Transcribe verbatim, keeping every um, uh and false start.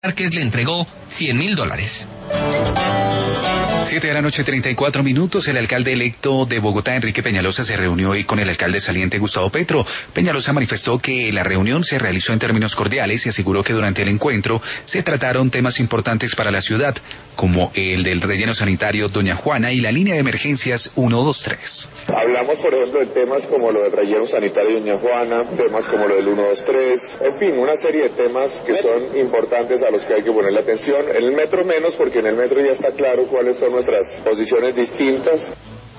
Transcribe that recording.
Márquez le entregó cien mil dólares. Siete de la noche, treinta y cuatro minutos. El alcalde electo de Bogotá, Enrique Peñalosa, se reunió hoy con el alcalde saliente, Gustavo Petro. Peñalosa manifestó que la reunión se realizó en términos cordiales y aseguró que durante el encuentro se trataron temas importantes para la ciudad, como el del relleno sanitario Doña Juana y la línea de emergencias ciento veintitrés. Hablamos, por ejemplo, de temas como lo del relleno sanitario Doña Juana, temas como lo del ciento veintitrés, en fin, una serie de temas que son importantes a los que hay que ponerle atención. En el metro menos, porque en el metro ya está claro cuáles son nuestras posiciones distintas.